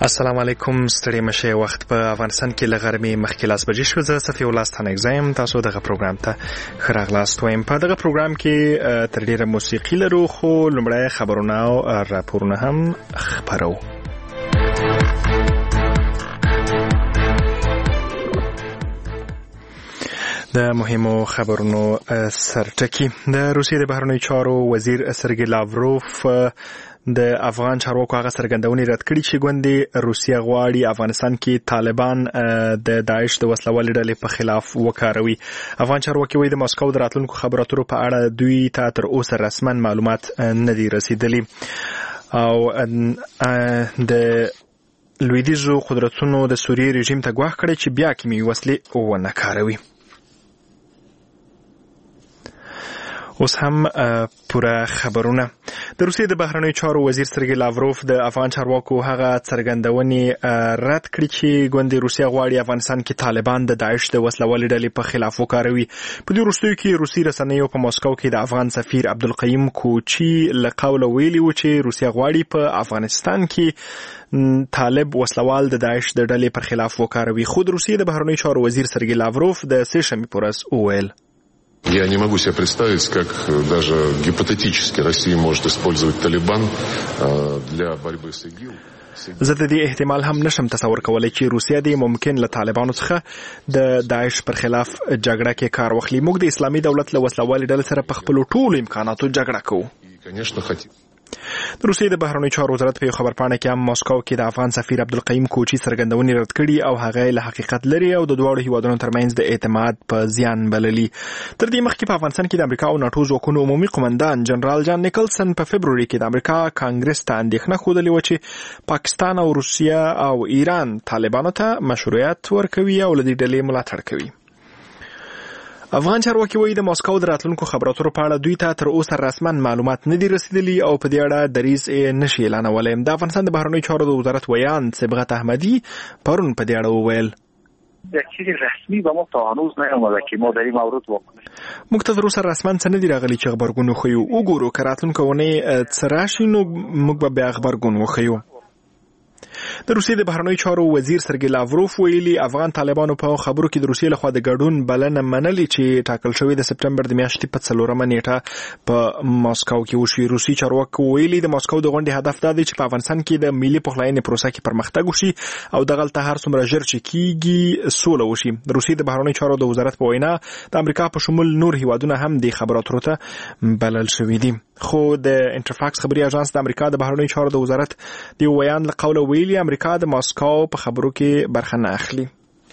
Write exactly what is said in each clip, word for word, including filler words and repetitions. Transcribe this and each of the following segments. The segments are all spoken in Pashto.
السلام علیکم. ستړي مشه. وخت په افغانستان کې له غرمې مخکې لاس بجې شو. زه صفي الله ستانګزم تاسو دغه پروګرام ته ښه راغلاست وایم. په دغه پروګرام کې تر ډیره موسیقي لرو، خو لومړی خبرونه او راپورونه هم خبرو. د مهمو خبرونو سرټکی. د روسیې د بهرنیو چارو وزیر سرګی لاوروف د افغان چارواکو هغه څرګندونې رد کړې چې ګوندې روسیه غواړي افغانستان کې طالبان د داعش د وسلوالې ډلې په خلاف وکاروي. افغان چارواکي وایي د مسکو د راتلونکو خبرو اترو په اړه دوی ته تر اوسه رسما معلومات نه دي رسیدلي او د لویدیځو قدرتونو د سوریې رژیم ته ګواښ کړی چې بیا کیمیاوي وسلې ونه کاروي. اوس هم پوره خبرونه. د روسیې د بهرنیو چارو وزیر سرګی لاوروف د افغان چارواکو هغه څرګندونې رد کړې چې ګوندې روسیه غواړي افغانستان کې طالبان د داعش د وسلوالې ډلې په خلاف وکاروي. په دې وروستیو کې روسي رسنیو په مسکو کې د افغان سفیر عبدالقیم کوچي له قوله ویلي و چې روسیه غواړي په افغانستان کې طالب وسلوال د داعش د ډلې پر خلاف وکاروي. خو د روسیې د بهرنیو چارو وزیر سرګی لاوروف د سه شنبې په ورځ وویل: Я не могу себе представить, как даже гипотетически Россия может использовать Талибан для борьбы с ИГИЛ. زه د دې احتمال هم نشم تصور کولی چې روسیه دې ممکن له طالبانو څخه د داعش پر خلاف جګړه کې کار واخلي. موږ د اسلامي دولت له وسلوالې ډلې سره په خپلو ټولو امکاناتو جګړه کوو. конечно, хотим. د روسیې د بهرنیو چارو وزارت په یو خبرپاڼه کې هم مسکو کې د افغان سفیر عبدالقیم کوچي څرګندونې رد کړي او هغه له حقیقت لري او د دواړو هیوادونو ترمنځ د اعتماد په زیان بللي. تر دې مخکې په افغانستان کې د امریکا او ناټو ځواکونو عمومي قومندان جنرال جان نیکلسن په فبروري کې د امریکا کانګرس ته اندېښنه ښودلې وه چې پاکستان او روسیه او ایران طالبانو ته مشروعیت ورکوي او له دې ډلې ملاتړ کوي. افغان چارواکي وایي د مسکو د راتلونکو خبرو اترو په اړه دوی ته تر اوسه رسما معلومات نه دي رسیدلي او په دې اړه دریځ یې نشي اعلانولی. د افغانستان د بهرنیو چارو د وزارت ویان صبغت احمدي پرون په دې اړه وویل: چیز رسمی به ما تا هنوز نیامده که ما در این مورد واکنش موږ ته تر اوسه رسما څه نه دي راغلي چې غبرګون وښیو. وګورو که راتلونکې اونۍ څه راشي نو موږ به بیا غبرګون وښیو. د روسیې د بهرنیو چارو وزیر سرګی لاوروف ویلي افغان طالبانو په خبرو کې د روسیې لخوا د ګډون بلنه منلې چې ټاکل شوې د سپټمبر د میاشتې په څلورمه نیټه په مسکو کې وشي. روسي چارواکو ویلي د مسکو د غونډې هدف دا دی چې په افغانستان کې د ملي پخلاینې پروسه کې پرمختګ وشي او دغلته هر څومره ژر چې کیږي سوله وشي. د روسیې د بهرنیو چارو د وزارت په وینا د امریکا په شمول نور هیوادونه هم د خبرو اترو ته بلل شوي دي. خو د انټرفاکس خبري اژانس د امریکا د بهرنیو چارو د وزارت د ویان له قوله ویلي امریکا د مسکو په خبرو کې برخه نه اخلي.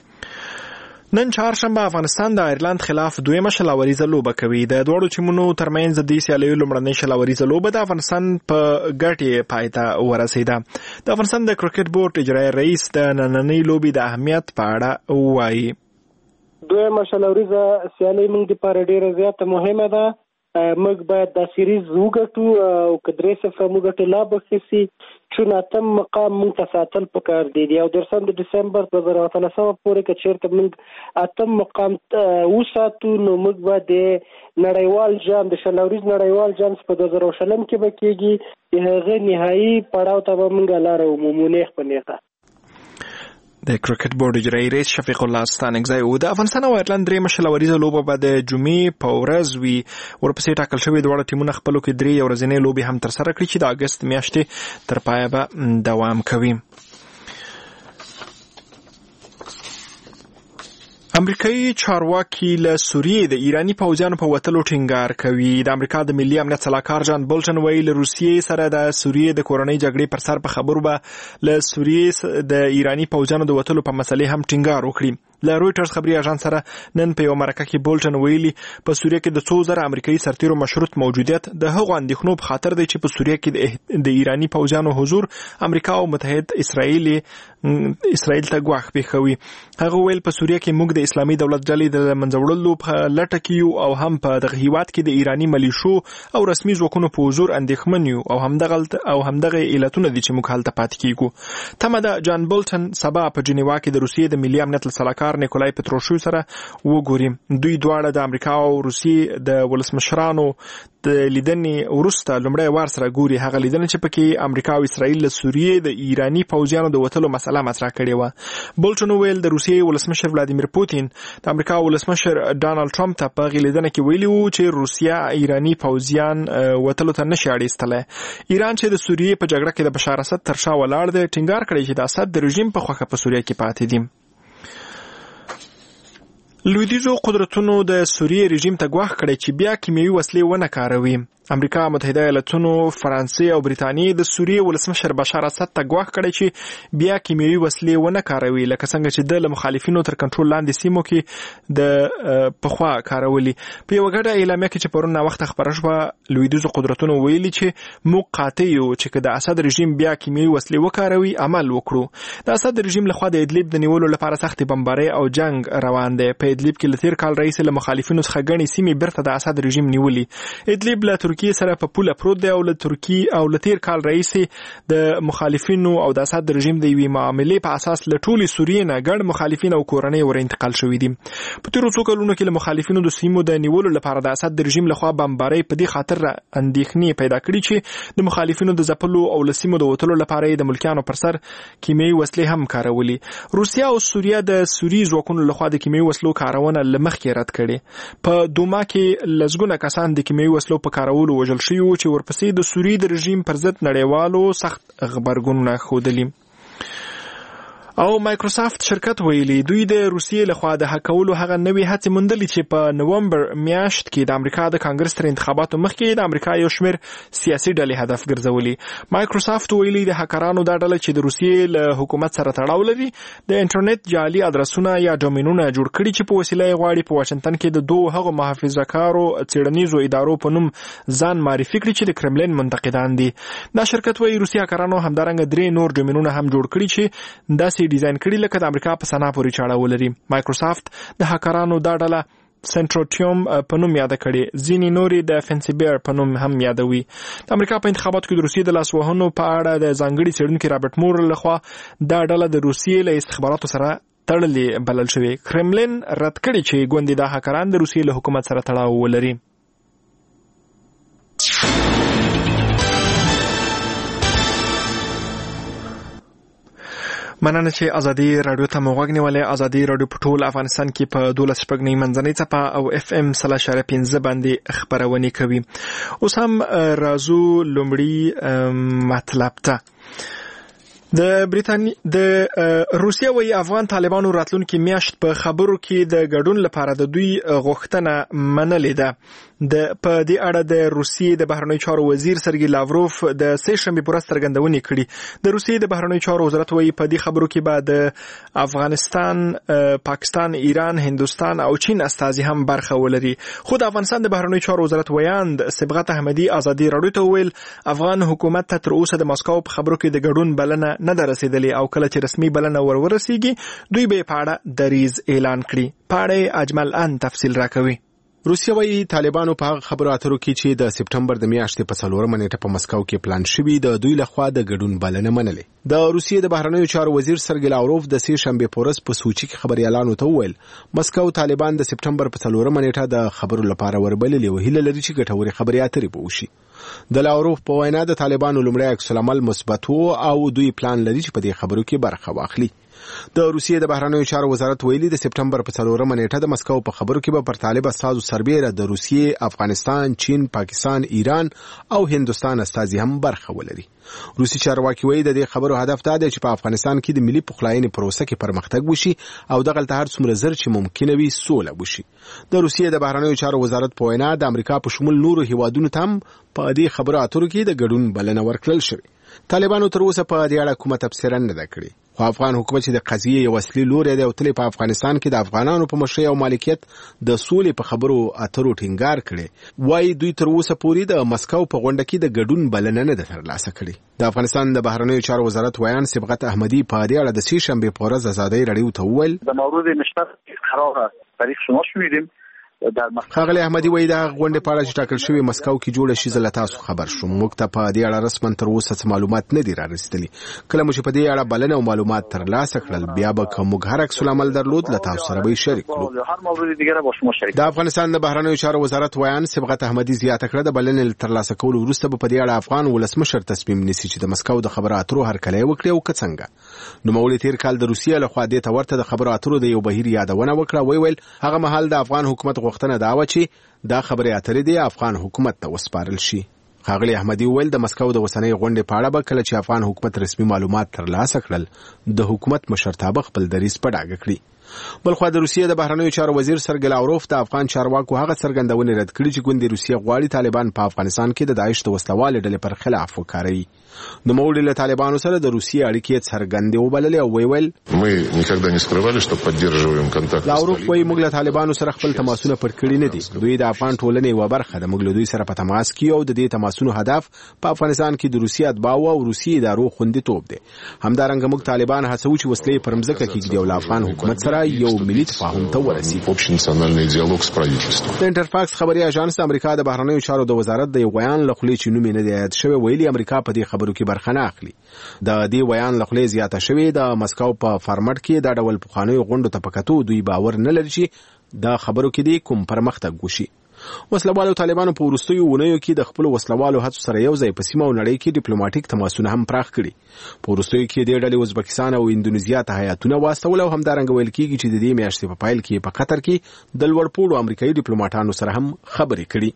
نن چهارشنبه افغانستان د آیرلند خلاف دویمه شلاوریزه لوبه کوي. د دواړو ټیمونو ترمنځ د دې سیالیو لومړنۍ شلاوریزه لوبه د افغانستان په ګټې پای ته ورسېده. د افغانستان د کرکټ بورډ اجرایي رئیس د نننۍ لوبې د اهمیت په اړه وایي: دویمه شلاوریزه سیالي موږ لپاره ډېره زیاته مهمه ده. موږ باید دا سیریز وګټو او که درې صفر موږ ګټو لا به ښه سي، چون اتم مقام موږ ته ساتل پکار دی او درسم د ډسمبر دوه زره اتلسمه پورې که چېرته موږ اتم مقام وساتو نو موږ به د نړیوال جام د شلاوریز نړیوال جام په دوه زره شلم کې به کېږي د هغه نهایي پړاو ته به موږ لاره ومومو نیغ په نیغه. د کرکټ بورډ اجرایي رئیس شفیق الله ستانکزی و. د افغانستان او آیرلند درېیمه شلاوریزه لوبه به د جمعې په ورځ وي. ورپسې ټاکل شوي دواړه ټیمونه خپلو کې درې ورځنۍ لوبې هم ترسره کړي چې د اګست میاشتې تر پایه به دوام کوي. امریکایي چارواکي له سوریې د ایراني پوځیانو په وتلو ټینګار کوي. د امریکا د ملي امنیت سلاکار جان بولټن وایي له روسیې سره د سوریې د کورنۍ جګړې پر سر په خبرو به له سوریې د ایراني پوځیانو د وتلو په مسلې هم ټینګار وکړي. له رویټرز خبري اژانس سره نن په یو مرکه کې بولټن ویلي په سوریه کې د څو زره امریکایي سرتیرو مشروط موجودیت د هغو اندېښنو په خاطر دی چې په سوریه کې د ایراني پوځیانو حضور امریکا او متحد اسرائیل اسرائیل ته ګواښ پیښوي. هغه ویل په سوریه کې موږ د اسلامي دولت ډلې د منځه وړلو په لټه کې یو او هم په دغه هیواد کې د ایراني ملیشو او رسمي ځواکونو په حضور اندېښمن یو او همدغه او همدغه علتونه دي چې موږ هلته پاتې کیږو. تمه ده جان بولټن سبا په جنیوا کې د روسیې د ملي امنیت سلاکار سکرتار نیکولای پتروشیو سره وګوري. دوی دواړه د امریکا او روسیې د ولسمشرانو د لیدنې وروسته لومړی وار سره ګوري. هغه لیدنه چې پکې امریکا او اسرائیل له سوریې د ایرانی پوځیانو د وتلو مسله مطرح کړې وه. بولټون ویل د روسیې ولسمشر ولادیمیر پوتین د امریکا ولسمشر ډانلډ ټرمپ ته په هغې لیدنه کې ویلي وو چې روسیه ایرانی پوځیان وتلو ته نشي اړیستلی. ایران چې د سوریې په جګړه کې د بشار اسد تر شا ولاړ دی ټینګار کړی چې د اسد د رژیم په خوښه په سوریه کې پاتې دي. لویدیځو قدرتونو د سوریې رژیم ته ګواښ کړی چې بیا کیمیاوي وسلې ونه کاروي. امریکا متحده ایالاتونو، فرانسې او بریتانیې د سوریې ولسمشر بشار اسد ته ګواښ کړی چې بیا کیمیاوي وسلې ونه کاروي، لکه څنګه چې د له مخالفینو تر کنټرول لاندې سیمو کې د پخوا کارولي. په یوه ګډه اعلامیه کې چې پرون ناوخته خپره شوه، لویدیځو قدرتونو ویلي چې موږ قاطع یو چې که د اسد رژیم بیا کیمیاوي وسلې وکاروي عمل وکړو. د اسد رژیم لخوا د ادلیب د نیولو لپاره سختې بمبارۍ او جنگ روان دی. په ادلیب کې له تیر کال راهیسې له مخالفینو څخه ګڼې سیمې بیرته د اسد رژیم نیولي. ادلیب له ترکیې سره په پوله پروت دی او له ترکیې او له تیر کال راهیسې د مخالفینو او د اسد رژیم د یوې معاملې په اساس له ټولې سوریې نه ګڼ مخالفین او کورنۍ ور انتقال شوي دي. په تیرو څو کلونو کې له مخالفینو د سیمو د نیولو لپاره د اسد رژیم لخوا بمبارۍ په دې خاطر اندېښنې پیدا کړي چې د مخالفینو د ځپلو او له سیمو د وتلو لپاره د ملکیانو پر سر کیمیاوي وسلې هم کارولي. روسیه او سوریه د سوریې ځواکونو لخوا د کیمیاوي وسلو کارونه له مخکې رد کړي. په دوما کې لسګونه کسان د کیمیاوي وسلو په کارولو وژل شوي وو چې ورپسې د سوریې د رژیم پر ضد نړیوالو سخت غبرګونونه ښودلي. او مایکروسافت شرکت ویلي دوی د روسیې لخوا د هکولو هغه نوې هڅې موندلې چې په نومبر میاشت کې د امریکا د کانګرس تر انتخاباتو مخکې د امریکا یو شمېر سیاسي ډلې هدف ګرځولي. مایکروسافت ویلي د هکرانو دا ډله چې د روسیې له حکومت سره تړاو لري د انټرنیټ جعلي ادرسونه یا ډومینونه جوړ کړي چې په وسیله یې غواړي په واشنګټن کې د دوه هغو محافظه‌کارو څېړنیزو ادارو په نوم ځان معرفي کړي چې د کرملین منتقدان دي. دا شرکت وایي روسي هکرانو همدارنګه درې نور ډومینونه هم جوړ کړي چې داسې ډیزاین کړي لکه د امریکا په سنا پورې چاړه ولري. مایکروسافت د هکرانو دا ډله سنټروټیوم په نوم یاده کړي، ځینې نورې د فنسیبیر په نوم هم یادوي. د امریکا په انتخاباتو کې د روسیې د لاسوهنو په اړه د ځانګړي څېړونکي رابرټ مور لخوا دا ډله د روسیې له استخباراتو سره تړلې بلل شوې. کرملین رد کړي چې ګوندې دا هکران د روسیې له حکومت سره تړاو ولري. مننه چې ازادي رادیو ته مو غوږ نیولې. ازادي رادیو په ټول افغانستان کې په دولس شپږنۍ منځنۍ څپه او اف ام سل اشاریه پنځه باندې خپرونې کوي. اوس هم راځو لومړی مطلب ته. د بریتانی د روسیه وی افغان طالبانو راتلونکي میاشت په خبرو کې د ګډون لپاره د دوی غوښتنه منلې ده. د په دې اړه د روسیې د بهرنیو چارو وزیر سرګي لاوروف د سه شنبې پر ورځ څرګندونې کړې. د روسیې د بهرنیو چارو وزارت وی په دې خبرو کې به د افغانستان، پاکستان، ایران، هندوستان او چین استازي هم برخه ولري. خو د افغانستان د بهرنیو چارو وزارت ویاند صبغت احمدي ازادي رادیو ته ویل افغان حکومت ته تر اوسه د مسکو په خبرو کې د ګډون بلنه نه ده رسیدلې او کله چې رسمي بلنه ور ورسیږي دوی به په اړه دریز اعلان کړي. په اړه اجمل ان تفصیل راکوي. روسیه وايي طالبانو په هغه خبرو اترو کې چې د سپټمبر د میاشتې په څلورمه نیټه په مسکو کې پلان شوی د دوی لخوا د ګډون بلنه منلې. د روسیې د بهرنیو چارو وزیر سرګي لاوروف د سه شنبې په ورځ په سوچي کې خبريالانو ته وویل مسکو طالبان د سپټمبر په څلورمه نیټه د خبرو لپاره وربللې او هیله لري چې ګټوري خبري اترې به وشي. د لاوروف په وینا د طالبانو لومړی عکس العمل مثبت او دوی پلان لري چې په دې خبرو کې برخه واخلي. د روسیې د بهرنیو چارو وزارت ویلي د سپټمبر په څلورمه نیټه د مسکو په خبرو کې به پر طالب استازو سربېره د روسیې، افغانستان، چین، پاکستان، ایران او هندوستان استازي هم برخه ولري. روسي چارواکي وایي د دې خبرو هدف دا دی چې په افغانستان کې د ملي پخلاینې پروسه کې پرمختګ وشي او دغه ته هر څومره زر چې ممکنه وي سوله وشي. د روسیې د بهرنیو چارو وزارت په وینا د امریکا په شمول نورو هیوادونو ته هم په دې خبرو اترو کې د ګډون بلنه ورکړل شوې. طالبانو تر اوسه په دې اړه کومه تفسیر نه ده کړې. خو افغان حکومت چې د قضیې یو اصلي لوری دی او تل په افغانستان کې د افغانانو په مشرۍ او مالکیت د سولې په خبرو اترو ټینګار کړي، وایي دوی تر اوسه پورې د مسکو په غونډه کې د ګډون بلنه نه ده ترلاسه کړې. د افغانستان د بهرنیو چارو وزارت ویان صبغت احمدی په دې اړه د سه شنبې په ورځ ازادي رادیو ته وویل در مورد نشست قرار طریق شما شنیدیم خاغلی احمدي وایي دا غونډه په اړه چې ټاکل شوی مسکو کې جوړه شي زله تاسو خبر شوم. موږ ته په دې اړه رسمن تر اوسه معلومات نه دي رارسېدلي. کله مو چې په دې اړه بلنه او معلومات ترلاسه کړل بیا به کوم هر عکس العمل درلود له تاسو سره به شریک کړو. د افغانستان د بهرنیو چارو وزارت ویان صبغت احمدي زیاته کړه د بلنې ترلاسه کولو وروسته په دې اړه افغان ولسمشر تصمیم نیسي چې د مسکو د خبرو اترو هرکلی وکړي او که څنګه. نو مولوی تیر کال د روسیې لخوا دې ته ورته د خبرو اترو د یو بهیر یادونه وکړه. وی ویل هغه مهال د افغان حکومت غوښتنه دا و چې دا خبرې اترې د افغان حکومت ته وسپارل شي. خاغلی احمدي ویل د مسکو د وسنۍ غونډې په اړه به کله چې افغان حکومت رسمي معلومات ترلاسه کړل د حکومت مشرتابه خپل دریځ په ډاګه کړي. بلخو د روسیې د بهرنیو چارو وزیر سرګی لاوروف د افغان چارواکو هغه څرګندونه رد کړې چې ګوندې روسیې غواړي طالبان په افغانستان کې د داعش د وسلوالې ډلې پر خلاف وکاروي. نو موږ له طالبانو سره د روسیې اړیکې څرګندې وبللې او ویل мы никогда не скрывали что поддерживаем контакт. لاوروف وایي موږ له طالبانو سره خپل تماسونه پټ کړي نه دي. دوی د افغان ټولنې یوه برخه ده. موږ له دوی سره په تماس کې او د دې تماسونو هدف په افغانستان کې د روسیې اتباع او روسیې ادارو خوندیتوب دی. همدارنګه موږ طالبان هڅوو چې وسلې پر مځکه کېږدي او له افغان حکومت سره یو ملي تفاهم ته ورسي. общенациональный диалог с правительством. د انټرفاکس خبري اژانس د امریکا د بهرنیو چارو د وزارت د یو بیان له خولې چې نوم یې نه دی یاد شوی ویلي امریکا په دې خبرو کې برخه نه اخلي. د دې بیان له خولې زیاته شوی د مسکو په فارمټ کې د ډول پخوانیو غونډو ته پکاتو دوی باور نه لري چې د خبرو کې دی کوم پرمختګ وشي. وسلوالو طالبانو په وروستیو ونیو کې د خپل وسلوالو هڅو سره یو ځای په سیمه او نړۍ کې ډیپلوماټیک تماسونه هم پراخ کړي. په وروستیو کې د ډلې ازبکستان او اندونیزیا ته هیاتونه واستول او همدارنګه ویل کېږي چې د دې میاشتې په پایل کې په قطر کې د لوړپوړو امریکایي ډیپلوماټانو سره هم خبرې کړي.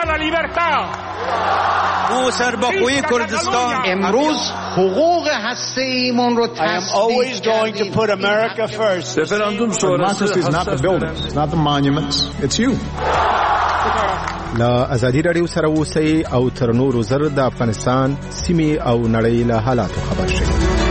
ما سرباخوی کردستان امروز حقوق هسته‌ایمون رو تصدیق کردیم. Referendum sonrası is not the buildings, it's not the monuments, it's you. لا ازادي رادیو سره اوسئ او تر نورو زر د افغانستان سیمې او نړۍ له حالاتو خبر شئ.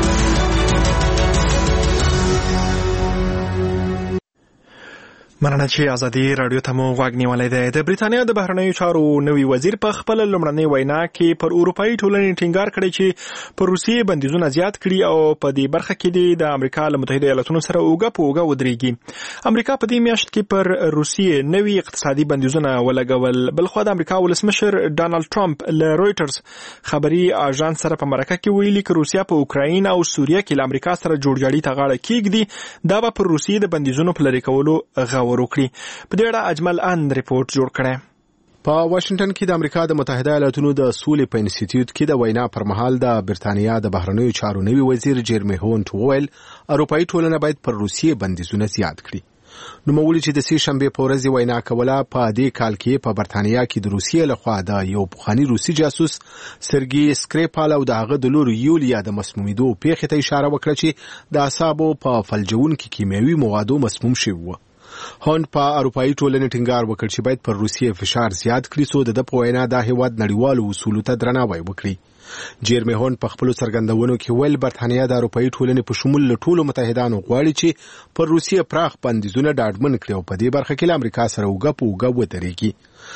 مننه چې ازادي رادیو ته مو غوږ نیولی دی. د بریتانیا د بهرنیو چارو نوي وزیر په خپل لومړنۍ وینا کې پر اروپایي ټولنې ټینګار کړی چې پر روسیې بندیزونه زیات کړي او په دې برخه کې د امریکا له متحده ایالاتونو سره اوږه په اوږه ودرېږي. امریکا په دې میاشت کې پر روسیې نوي اقتصادي بندیزونه ولګول. بلخوا د امریکا ولسمشر ډانلډ ټرمپ له رویټرز خبري اژانس سره په مرکه کې ویلي چې روسیا په اوکراین او سوریه کې له امریکا سره جوړجاړي ته غاړه کېږدي دا به پر روسیې د بندیزونو په لرې کولو غور وکړي. په دې اړه اجمل ان ریپورت جوړ کړی. په واشنگټن کې د امریکا د متحده ایالاتونو د سولې په انسټیټیوټ کې د وینا پر مهال د برتانیا د بهرنیو چارو نوي وزیر جیرمی هونټ وویل اروپایي ټولنه باید پر روسیې بندیزونه زیات کړي. نو مولوی چې د سې شنبې په ورځ وینا کوله په دې کال کې په برتانیا کې د روسیې لخوا د یو پخوانی روسي جاسوس سرګي سکریپال او د هغه د لور یولیا د مسمومیدو پیښې ته اشاره وکړه چې د اعصابو په فلجونکو کیمیاوي موادو مسموم شوی و. هون په اروپایي ټولنې ټینګار وکړ چې باید پر روسیې فشار زیات کړي څو د په وینا د هیواد نړیوالو اصولو ته درناوی وکړي. جیرمی هون په خپل څرګندونو کې ویل برتانیا د اروپایي ټولنې په شمول له ټولو متحدانو غواړي چې پر روسیې پراخ بندیزونه ډاډمن کړي او په دې برخه کې له امریکا سره اوږه په اوږه ودرېږي.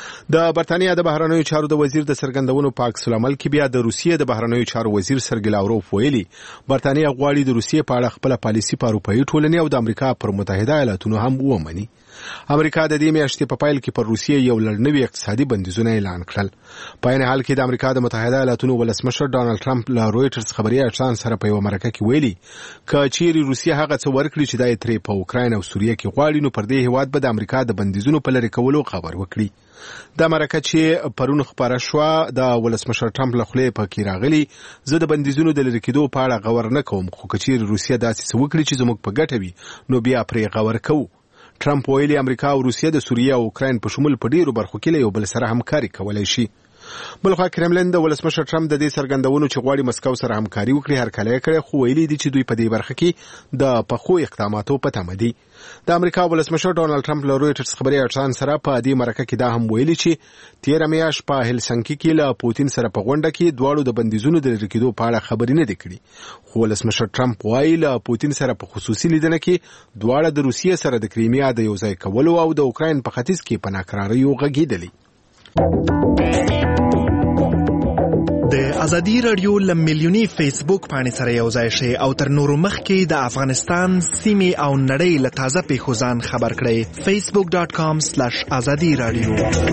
د برتانیا د بهرنیو چارو د وزیر د څرګندونو په عکس العمل کې بیا د روسیې د بهرنیو چارو وزیر سرګی لاوروف ویلي برتانیا غواړي د روسیې په اړه خپل پالیسي په اروپایي ټولنې او د امریکا پر متحده ایالاتونو هم ومني. امریکا د دې میاشتې په پایل کې پر روسیې یو لړنوي اقتصادي بندیزونه اعلان کړل. په عین حال کې د امریکا د متحده ایالاتونو ولسمشر ډانلډ ټرمپ له رویټرز خبري اژانس سره په یو مرکه کې ویلي چې چیرې روسیه هغه څه ورکړي چې دای ترې په اوکراین او سوریه کې غواړي نو پر دې هیواد به د امریکا د بندیزونو په لرې کولو خبر وکړي. د مرکه چې پرون خبره شو د ولسمشر ټرمپ له خولې په کې راغلي زه د بندیزونو د لرې کېدو په اړه غور نه کوم خو کچېرې روسیه داسې څه وکړي چې زموږ په ګټه وي نو بیا پرې غور کوو. ټرمپ ویلي امریکا او روسیه د سوریه او اوکراین په شمول په ډیرو برخو کې له یو بل سره همکاري کولای شي. بلخوا کرملین د ولسمشر ټرمپ د دې څرګندونو چې غواړي مسکو سره همکاري وکړي هرکلی کړی خو ویلي دي چې دوی په دې برخه کې د پخو اقداماتو په تمه دي. د امریکا ولسمشر ډانلډ ټرمپ له رویټرز خبري اژانس سره په دې مرکه کې دا هم ویلي چې تیر میاشت په هلسنکي کې له پوتین سره په غونډه کې دواړو د بندیزونو د لرې کېدو په اړه خبرې نه دي کړې خو ولسمشر ټرمپ وایي له پوتین سره په خصوصي لیدنه کې دواړه د روسیې سره د کریمیا د یو ځای کولو او د اوکراین په ختیځ کې په ناکراریو غږېدلي. د ازادي رادیو لمیلیونی فیسبوک باندې سره یو ځای شي او تر نورو مخکې د افغانستان سیمې او نړۍ له تازه پیښو ځان خبر کړئ. facebook dot com slash azadi radio.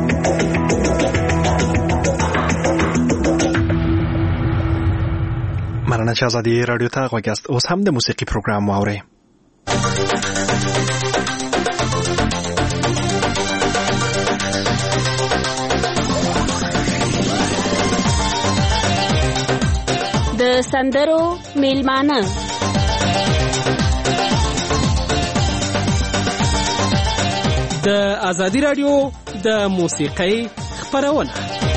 مننه چې ازادي رادیو ته غوږ یاست. اوس هم د موسیقي پروګرام واورئ. د سندرو میلمانه د ازادي رادیو د موسیقۍ خپرونه.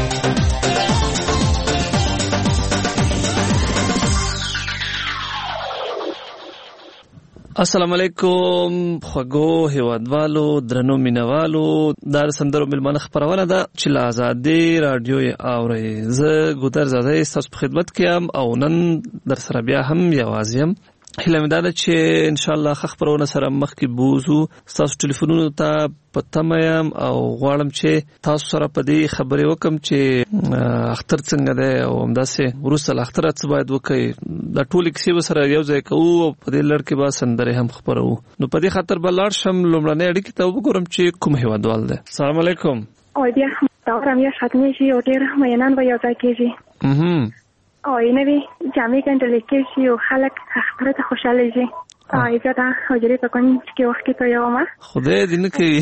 السلام علیکم خوږو هیوادوالو درنو مینوالو د سندرو میلمانه خپرونه ده چې له ازادي رادیو یې اورئ. زه ګودر زاده ستاسو په خدمت کې یم او نن در سره بیا هم یوازې یم. هیله مې دا ده چې انشاءالله ښه خپرونه سره مخکې بوځو. ستاسو ټلیفونونو ته په تمه یم او غواړم چې تاسو سره په دې خبرې وکړم چې اختر څنګه دی او همداسې وروسته له اختره څه باید وکړئ. دا ټولې کیسې به سره یو ځای کوو او په دې لړ کې به سندرې هم خپروو. نو په دې خاطر به لاړ شم لومړنۍ اړیکې ته وګورم چې کوم هیوادوال دی. السلام علیکم. او بیا دا رامیا ختمېږي او ډېر مینان به یو ځای کېږي او نوې جامې ګنډل کېږي او خلک خپله ته خوشحاله شي. زه دا حجرې په کونج کې وخت کې تویوم. خدای دې نه کوي.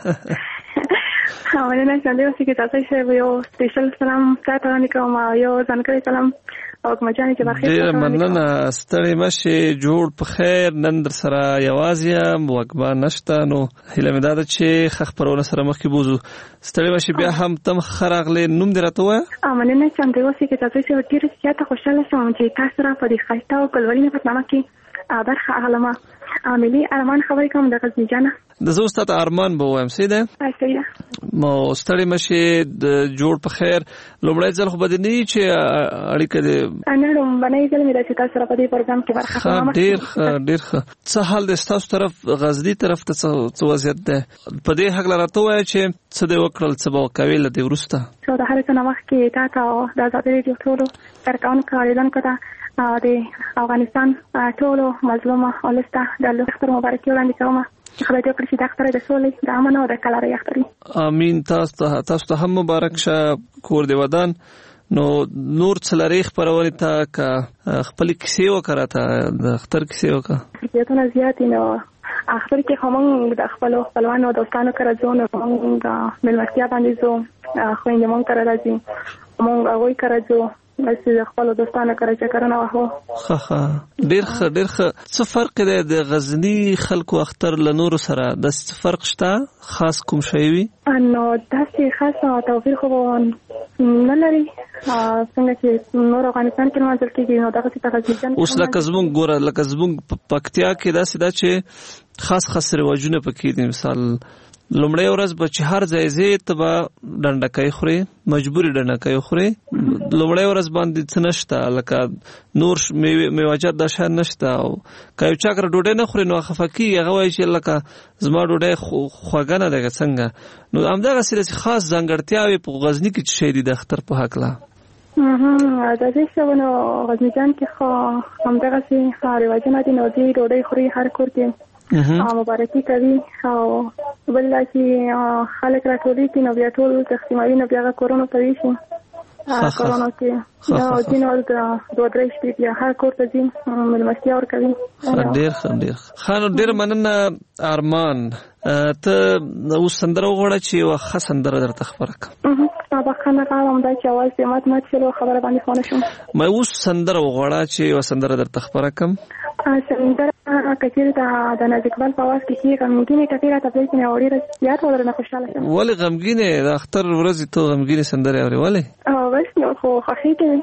مننه چې اوس کې تاسو شه یو سپیشل سلام تاسو ته کوم یو ځانګړی سلام او کوم چې چې بخیر. ډېر مننه ستړي مشه جوړ په خیر. نن در سره یوازې یم وګبا نشته. نو هیله مې دا ده چې ښه خپرونه سره مخکې بوځو. ستړي مشه بیا هم تم خراغله نوم دې راته وایه. مننه چې اوس کې تاسو شه ډېر زیاته خوشاله شوم چې تاسو را په دې خاصه او کلوړینه په نامه کې برخه اغلمه عاملی ارمان خبرې کوم د غزنی جانه. د زه استاد ارمان به وایم سیده سیده مو ستړي مشه د جوړ په خیر. لومړی ځل خو بده نه چې اړیکه دې انا لومړی ځل مې چې تاسو را په دې پروګرام کې برخه اخلم. ډیر ښه ډیر ښه. څه حال د تاسو طرف غزنی طرف ته څه وضعیت ده؟ په دې حق لراته وای چې څه دې وکړل څه به کوي لدی ورسته. سو د هر څه نوښت کې تاسو د ازادي رادیو ټولو ترکان کاریدان کړه د افغانستان ټولو مظلومه اولسته د اختر مبارکي وړاندې کوم. خدای دې وکړي چې د اختر د سولې د امن او د کلاري اختر. امين. تاسو ته تاسو ته هم مبارک شه کور دې ودان. نو نور څلری خبرونه ته کا خپل کیسې وکړه ته د اختر کیسې وکړه. کیسه زیات نو اختر کې هم د خپل خپلوانو دوستانو سره ځو نو موږ د ملمستیا باندې ځو خو یې موږ تر راځي موږ هغه کرځو بس خپل دوستانه کرا چې کرنه واه. ها ها ډیر ښه ډیر ښه. څه فرق دی د غزنی خلکو اختر له نور سره؟ د څه فرق شته خاص کوم شی وي؟ نو داسې خاص توفیر خو نه لري څنګه چې نور افغانستان کې منځل کېږي. نو دغه څه تغذیه اوس لکه زمونږ ګوره لکه زمونږ پکتیا کې داسې دا چې خاص خاص رواجونه پکې دي. مثال لومړی ورځ به چې هر ځای ځې ته به ډنډکۍ خورې مجبوري ډنډکۍ خورې. لومړی ورځ باندې څه نشته لکه نور میوجات دا شان نشته. او که یو چا کره ډوډۍ نه خوري نو خفه کېږي. هغه وایي چې لکه زما ډوډۍ خوږه نه ده څنګه. نو همدغسې داسې خاص ځانګړتیاوې په غزني کې څه شی دي د اختر په هکله؟ د دې څه نو غزني جان کې خو همدغسې رواجونه دي. نو دوی ډوډۍ خوري هر کور کې مبارکي کوي او بل چې خلک راټولي کې نو بیا ټول تقسیموي. نو بیا کورونو ته وي شي کورونو کې نو ځینې ور د دوه درې شپې بیا هر کور ته ځي ملمستیا ورکوي. ډېر ښه ډېر ښه. ډېر مننه ارمان. ته اوس سندره وغواړه چې یوه ښه سندره درته خپره کړم. بخښنه غواړم دا چې اواز دې مات مات شو خبره باندې خونه شوم. ما اوس سندره وغواړه چې یوه سندره درته خپره کړم. سندره کچېرې د د نازک بال په اواز کې چې غمګینې ټپې راته پرېږدي نو ډېره زیاته ودرنه خوشحاله شم. ولې غمګینې؟ د اختر ورځې ته غمګینې سندرې اورې ولې؟ بس نو خو خوښي کوي.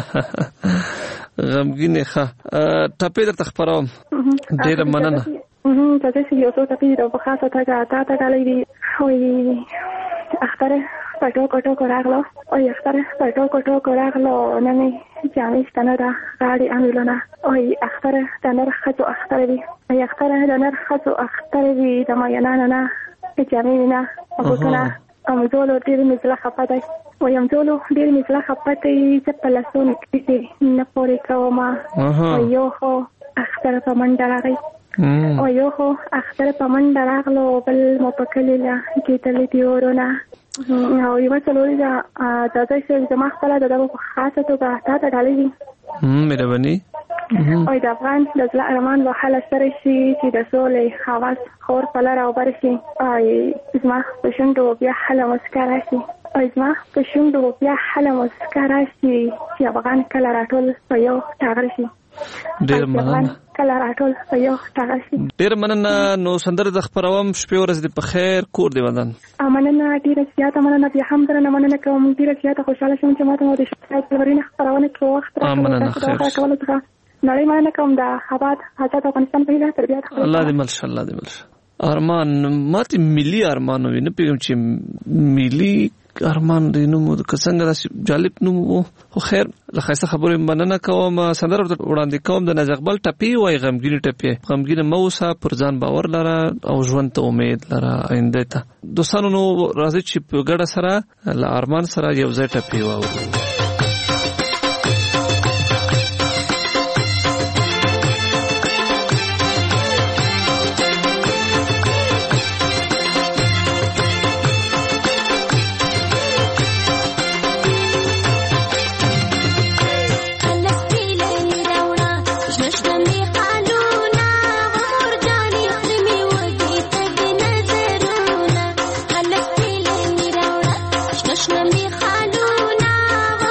غمګینې ښه ټپې درته خپروم. ډېره مننه. تاسو چې یو څو ټپې د په خاصه توګه تا ته ډالۍ دي. وایي اختر په ټوکو ټوکو راغلو وایي اختر په ټوکو ټوکو راغلو نن یې جامې شته نه ده غاړې امېلونه. وایي اختر د نر ښځو اختر وي. وایي اختر د نر ښځو اختر وي د مینانو نه جامې وي نه بوټونه امزولو ډېر مې زړه خفه دی وایم زولو ډېر مې زړه خفه دی زه په لاسونو کې نه پورې کومه یو خو اختر په منډه راغی او یو خو اختر په منډه راغلو بل مو په کلي له کېدلې دي ورونه او یوه څلوري ده دا ځای چې زما خپله د دغه په خاصه توګه تا ته ډالۍ دي مهرباني او د افغان د زړه ارمان به هله سره شي چې د سولې حواس خور په لاره اوبر شي او زما په شونډو بیا هله مسکا راشي او زما په شونډو بیا هله مسکا راشي چې افغان کله راټول په یو ټاغر شي ډېر مننه کله راټول په یو ټاغر شي ډېر مننه نو سندره د خپروم شپې ورځ دې په خیر کور دې ودان مننه ډېره زیاته مننه بیا هم درنه مننه کوم ډېره زیاته خوشحاله شوم چې ماته مو د شپې خبرونه خپرونه کې وخت راکړو مننه خیر نړۍ مننه کوم د آباد آزاد افغانستان په هیله تربیت الله دې ملشه الله دې ملشه ارمان ماته ملي ارمان ویني پیغام چې ملي ارمان دې نو مو څنګه داسې جالب نو خو خیر لخصه خبرې مننه کوم سندره وړاندې کوم د نجغبل ټپی وای غمګینی ټپی غمګینه موسه پر ځان باور لره او ژوند ته امید لره آینده ته دوستانو نو راځي چې په ګډه سره ل ارمان سره یو ځای ټپی واو نشنا می خالونا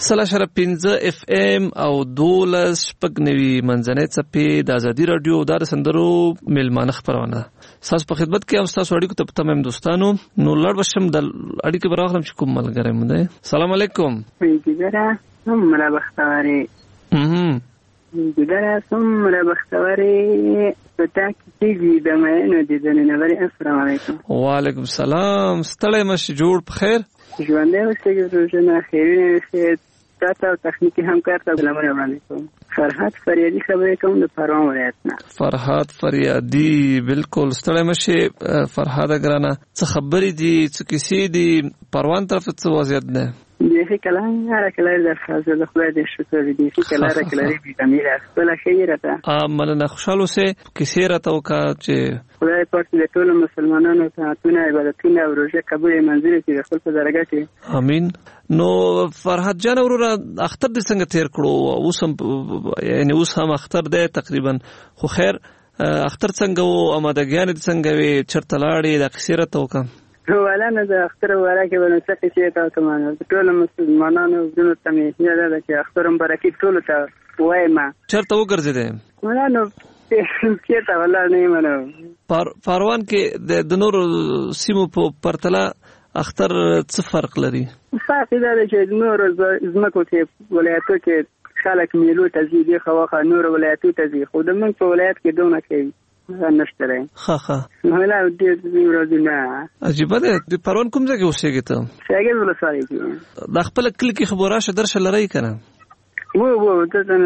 سل اشاره پنځه اف ام او دولس شپږ نوي منځنۍ څپې د ازادي راډیو د سندرو میلمانه خپرونه تاسو په خدمت کې او تاسو اړیکو ته تمام دوستانو نو لړ بشم د اړیکې براغلم چې کوم ملګری مو دی. سلام علیکم. ګیدره سمره بختواري هم ګیدره سمره بختواري پتا کیږي د مینو د دننه لري. السلام علیکم. وعلیکم السلام. ستړی مشه جوړ په خیر ژوندې اوسې روزنه خیرونه اوسې تاسو تخنیکی همکار ته سلام علیکم. فرحات فریادی خبرې کوم د پروان ولایت نه. فرحات فریادی بالکل ستړی مشه فرحات ګرانه څه خبرې دي څه کیسې دي پروان طرف څه وضعیت ده؟ دیگه کلان هر کلای در فضل خدا د شکر دیگه کلای را کلای بیدمی را خپل خیر تا مننه خوشاله سه کیسې را تو کا چې خدای پاک دې ټول مسلمانانو ته تونه عبادتونه او روزه قبول منزل کړي خپل په درجه کې امين. نو فرحت جان وروره اختر دې څنګه تیر کړو اوس هم یعنی اوس هم اختر دی تقریبا خو خیر اختر څنګه وو امادګیان دې څنګه وي چرته لاړې د کیسې را تو کا ولا نه د اختر وره کې ونه څه کې تا ته مانه ټول مسلمانانو دنه ته مې یاد ده چې اختر مبارکي ټول ته وایم چرته وګرځیدې ولا نو کې تا ولا نه منو پروان کې د نور سیمو په پرتله اختر څه فرق لري؟ فرق دا دی چې نور زمکو کې ولایتو کې خلک میلو ته ځي دي خو نور ولایتو ته ځي خو د من په ولایت کې دونه کوي نشته راي ها ها مهلا دې ورځې نه عجیب ده. د پروان کوم ځای کې اوسېږي ته؟ شاګر ولسوالۍ کې. د خپل کلی کې خبره شه درشه لري کنه وو وو ته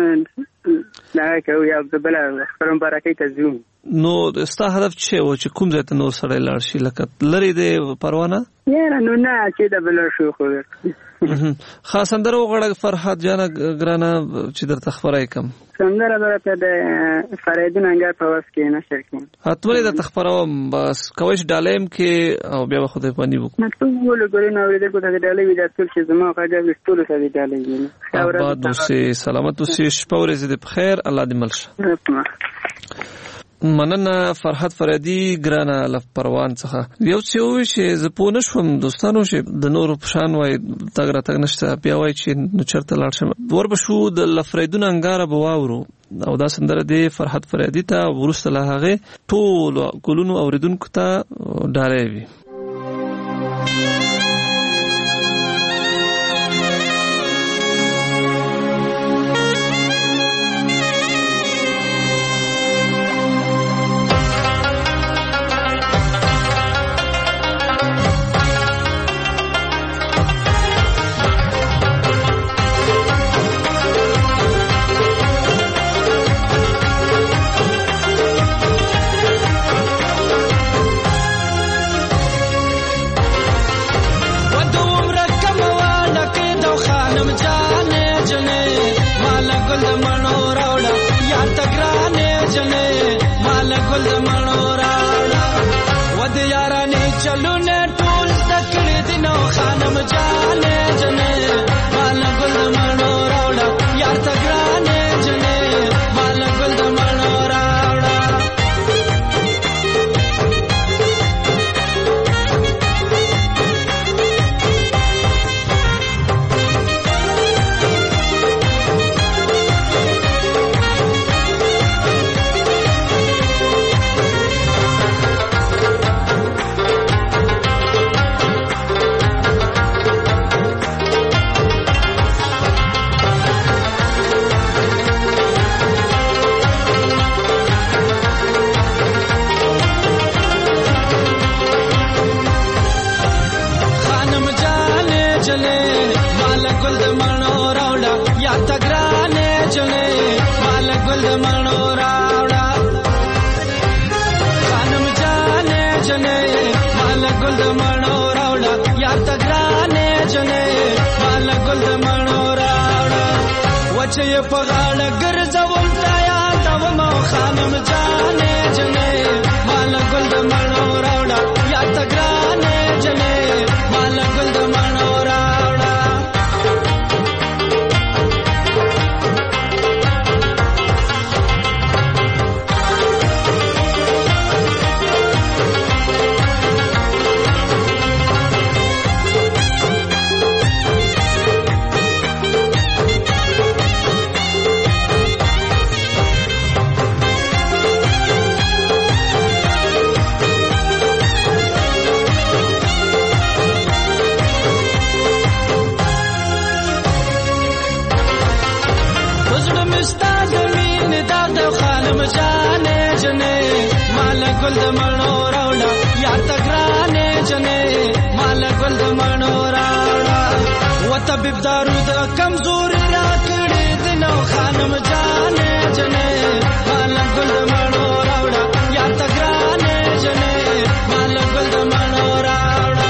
نه کوي یا د بل خبرم برکې ته زوم. نو ستا هدف څه و چې کوم ځای ته نور سره لاړ شي لکه لري د پروانه؟ یاره نو نه چې د بل شو خو خاص اندر وغړ فرحات جان ګرانه چې درته خبرای کم سندره درته د فریدون انګار په واس کې نشر کې اتولې د تخبروم بس کوښ ډالم کې او بیا خو دې پانی وک نو ټول ګورې نو ورې دغه د ډالې وی د ټول چې زما قاعده ټول ته د ډالې آباد اوسې سلامت اوسې شپه ورځې د بخیر الله دې ملشه. مننه فرحت فریدی ګرانه لف پروان څخه یو څه وی چې ز پونه شوم دوستانو چې د نور پشان وای تګ را تګ نشته بیا وای چې نو چرته لاړ شم ور بشو د لفریدون انګار بواورو او دا سندره دی فرحت فریدی ته ورسته له هغه ټول ګلونو اوریدونکو ته ډارې وي. چې په غاړه ګرځول تا یاد و ما خانم جانې جنې مال ګل د مړو راوړه یا تګرانې جنې مال ګل د مړو راوړه ګل د مڼو راوړه یا تګرانې جنې مال ګل د مڼو راوړه و طبيب دارو د کمزور را کړې دینو خانم جانې جنې مال ګل د مڼو راوړه یا تګرانې جنې مال ګل د مڼو راوړه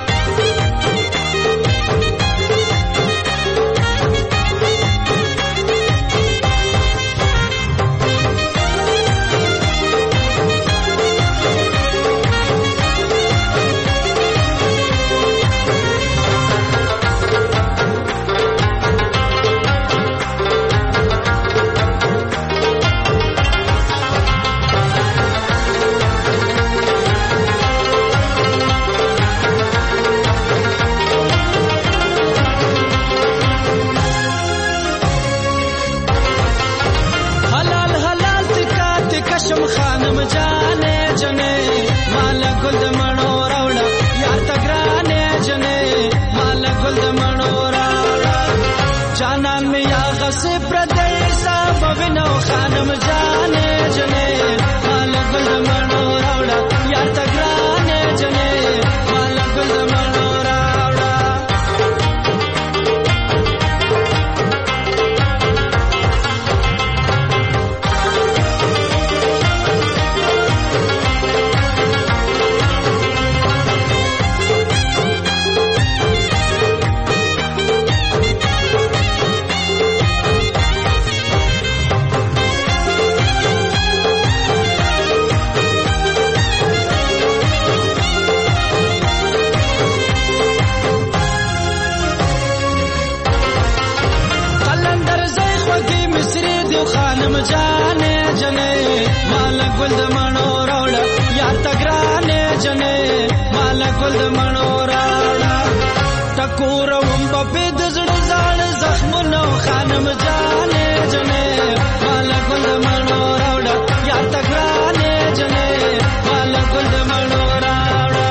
شم خانم جانې جنې مال ګل د مڼو راوړه یا تګرانې جنې مال ګل د مڼو راوړه جانان مې یا غسې پردې سبب نو خانم جانې جنې مال ګل د مڼو راوړه یا تګرانې جنې مال ګل د مڼو راوړه خانم جانې جنې مال ګل د مڼو راوړه یا تګرانې جنې مال ګل د مڼو راوړه ټکور وم په د زړه زال زخمونو خانم جانې جنې مال ګل د مڼو راوړه یا تګرانې جنې مال ګل د مڼو راوړه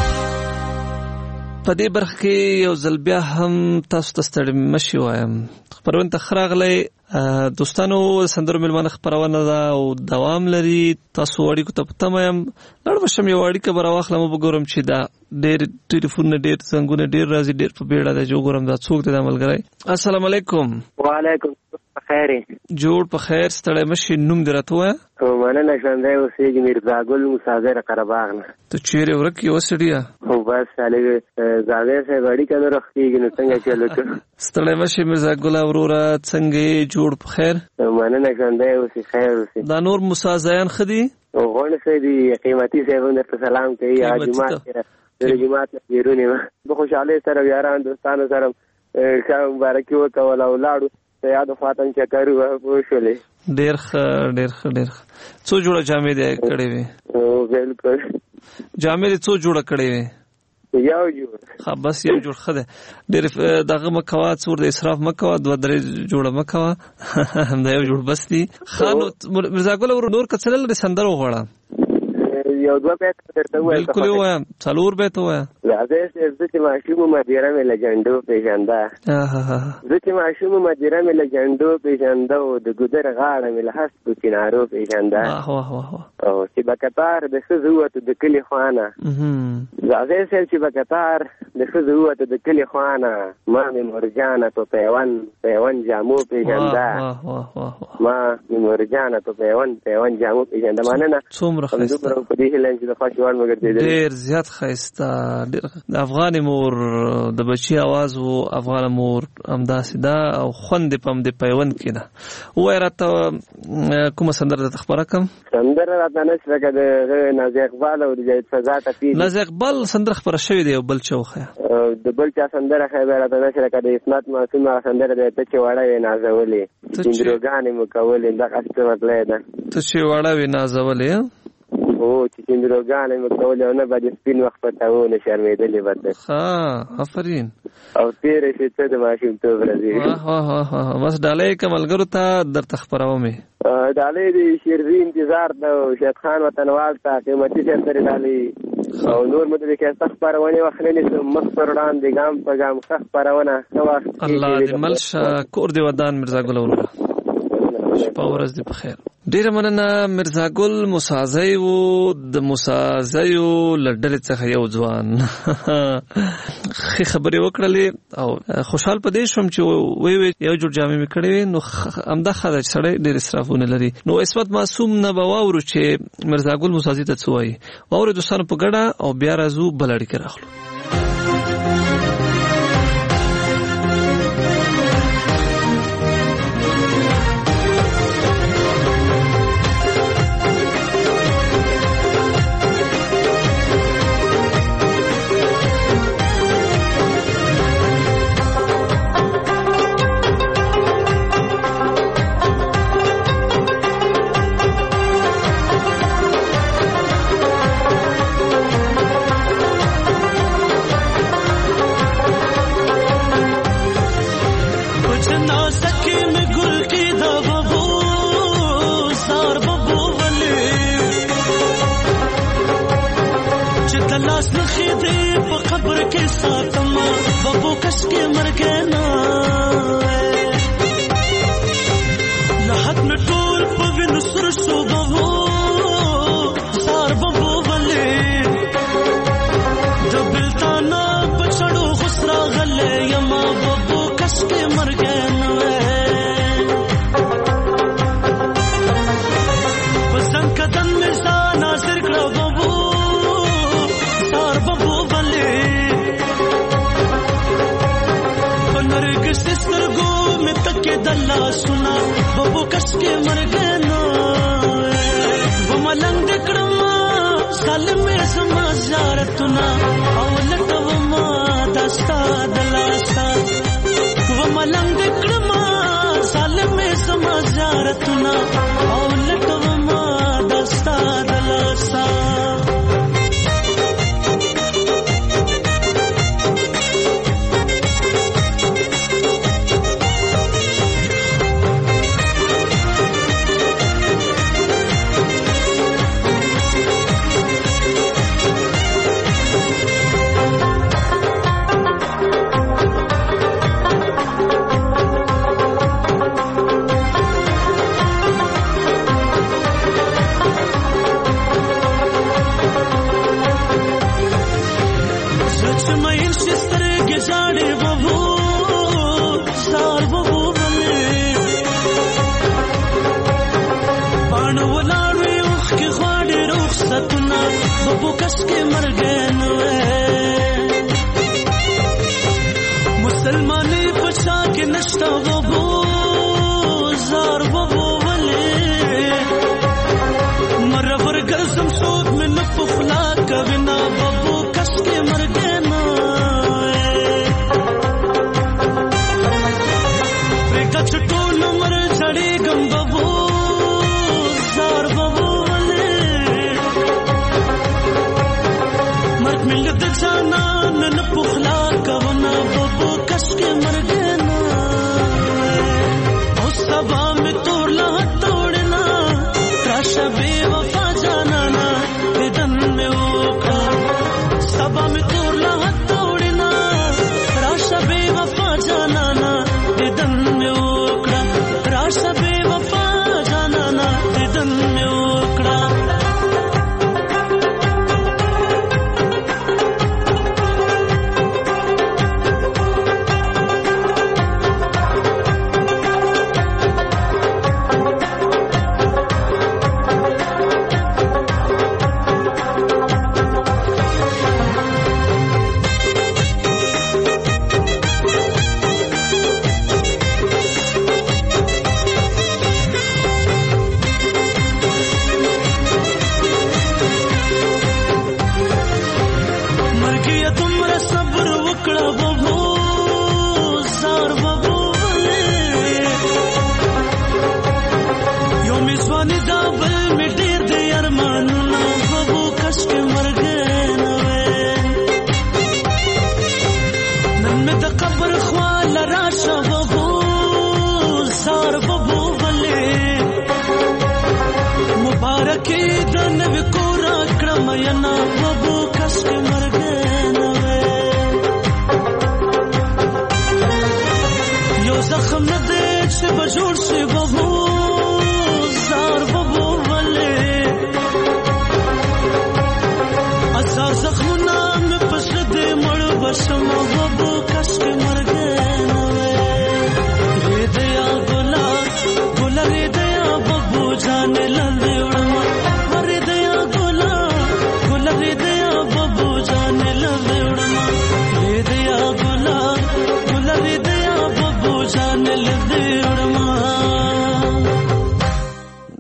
په دې برخه کې یو ځل بیا هم تاسو ته ستړي مشي وایم خبرونه تخراغلی دوستانو سندرو ملمانه خبرونه ده او دوام لري تاسو اړیکو ته پته یم لړ وشم یو اړیکه بر واخلم وګورم چې دا ډېر ټلیفون ډېر څنګه ډېر راځي ډېر په بیړه ده جو ګورم دا څوک دی ملګری السلام علیکم وعلیکم خیر جوړ په خیر ستړی مشي نوم درته وای او مننه ژوندی اوسېږي میرزا ګل مساغر قرهباغ نه ته چیرې ورک یې وسړیا خو بس هلې زاغر صاحب اړیکه نه راخېږي نو څنګه چلو کوو ستړی مشي میرزا ګل وروره څنګه یې جوړ په خیر مننه ژوندی اوسې خیر اوسې دا نور مسازیان ښه دي او غونډ صاحب دي قیمتي صاحب هم درته سلام کوي جومات د جومات نه بیرون یم په خوشحالۍ سره یاران دوستانو سره ښه مبارکي وکول او لاړو یاد فاطم چکر و شولې ډېر ښه ډېر ښه ډېر ښه څو جوړه جامې دې کړې وې او بالکل جامې دې څو جوړه کړې وې یو جوړ ها بس یو جوړ خده ډېر دغه مکوا څور د اسراف مکوا دوه درې جوړه مکوا همدا یو جوړ بس دي خان مرزا ګل ور نور کڅلل سندر وغوړه یو دوه بیت درته وای بالکل وایم څلور بیت وایم راځي چې ماشوم مدیره مې لګندو پیژنده زه چې ماشوم مدیره مې لګندو پیژنده او د ګودر غاړه مې له هسکو چینارو پیژنده او چې به قطار د ښځو ووتو د کلي خوانه راځي چې به قطار د ښځو ووتو د کلي خوانه ما مې مرجانه په پیوند پیوند جامو پیژنده ما مې مرجانه په پیوند پیوند جامو پیژنده مننه څومره ښایسته ډېر زیات ښایسته د افغان مور د بچي اواز وو افغان مور همداسې ده او خوند په همدې پیوند کې ده ووایه راته کومه سندره درته خپره کړم سندره راته نشته لکه د نازي اقبال او د جاوید فضا ټپي نازي اقبال سندره خپره شوې دی او بل چا وښیه د بل چا سندره ښایي بیا راته نشته لکه د عصمت معصوم هغه سندره دی ته چې وړه وې نازولې چندروګانې مو کولې دغسې څه مطلب ده ته چې وړه وې نازولې او چې چندروګانې مو کولې او نه به د سپین وخت پټوو نه شرمېدلې به ته ښه آفرین او تېرې شي څه د ماشومتوب ورځې بس ډالۍ که ملګرو ته درته خپرومې ډالۍ د شیرزي انتظار ده او شهید خان وطنوال ته قیمتي صاحب سره ډالۍ او نور مو د ښایسته خپرونې وخت نه نیسو مخ پر وړاندې ګام په ګام ښه خپرونه ښه وخت الله دې مل شه کور دې ودان مرزا ګل وروره شپه ورځ دې په خیر ډیره مننه مرزا ګل موسازی وو د موسازیو لړل څخه یو ځوان خې خبرې وکړلې او خوشحال پدې شوم چې وی وی یو جوړ جامې میکړې نو امدا خدای سره ډېر اسرافونه لري. نو اسمت معصوم نه باور چې مرزا ګل موسازی ته څوای اور دوستانو په ګډه او بیا راځو بلړی کې راخلو. زخم نه دې چې به جوړ شي بهو زار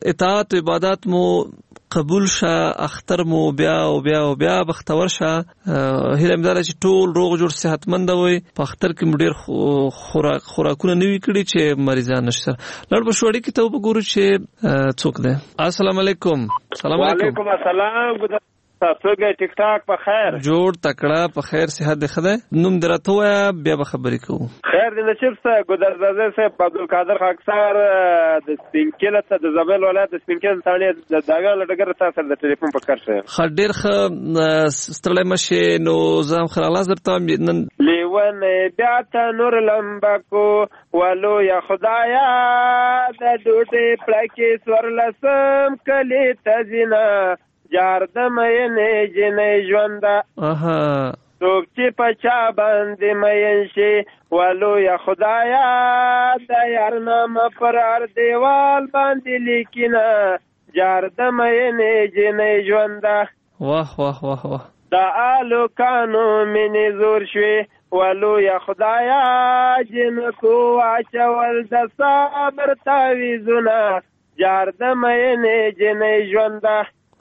اطاعت و عبادت مو قبول شه، اختر مو بیا او بیا او بیا بختور شه. هیله مې ده چې ټول روغ جوړ صحتمند وي. په اختر کې مو ډېر خوراک خوراکونه نوي کړي چې مریضان نشته. لړ په شوړې کې ته وګورو چې څوک دی. السلام علیکم. السلام علیکم. وعلیکم السلام. تاسو ټیک ټاک په خیر جوړ تکړه په خیر صحت دی خدای. نوم درته وایا بیا به خبرې کوو. خیر دی نشر سه ګدرزازه سه عبدالقادر خاکسار د سپینکل ته د زابل ولایت د سپینکل ثانیه د داګه لټګر تاسو د ټلیفون په کار شه خ ډیر خ ستړی مشه نو زم خلاص درته نن لیون بیا ته نور لمبکو ولو یا خدایا د دوټه پړکې سور لسم کلی تزینا جاردم مینه جنې ژوند اها څوک چې پچا باندې مین شي ولو یا خدایا د یار نام فرار دیوال باندې لیکینا جاردم مینه جنې ژوند. واه واه واه واه دا آلو کانو مینې زور شوي ولو یا خدایا جنکو اچول د صبر تعویذونه جاردم مینه جنې ژوند.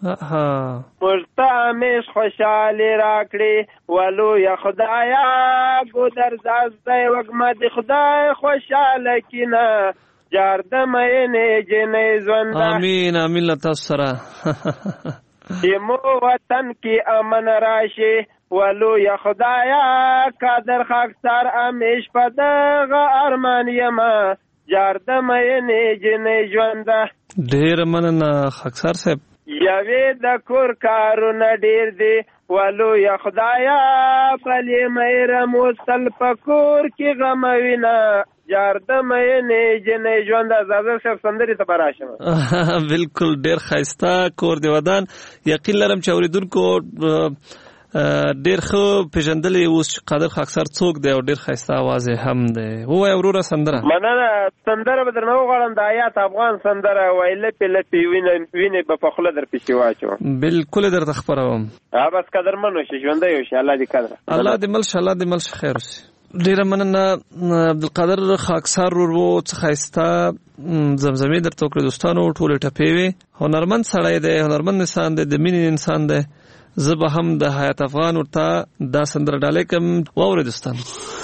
مرتامیش خوشحالی راکړي ولو یا خدایا ګودر زازدای وګمد خدای خوشحاله کینا جاردم اینې جنې ژوند. امین امین لتا سره یمو وطن کې امن راشي ولو یا خدایا قادر خاکسار امیش په دغه ارمان یما جاردم اینې جنې ژوند. ډیر مننه خاکسار صاحب. یوې د کور کارونه ډیر دی ولو یا خدایا پلې مې رموستل په کور کې غموینه جاردم اینې جنې ژوند. زازر صاحب سندرې ته براشم. بالکل ډیر ښایسته کور دی ودان. یقین لرم چې اوریدونکو ډیر ښه پیژندلې اوس چې قادر خاکسار څوک دی او ډیر ښایسته आवाज هم دی. ووایه وروره سندره. مننه. سندره به درنه وغواړم د آیات افغان سندره وایي لپې لپې وینې به په خوله در پسې واچوم. بالکل درته خپروم. ها بس قدرمن وشي ژوندی وشي. الله دې قدره. الله دې مل شه الله دې مل شه خیر وسي. ډیره مننه عبدالقادر خاکسار ورو څه ښایسته زمزمې درته وکړې دوستانو. ټولې ټپې وې. هنرمند سړی دی هنرمند انسان دی د مینې انسان دی. زه به هم د حیات افغان ورته دا سندره ډالۍ کړم. واورئ دوستان.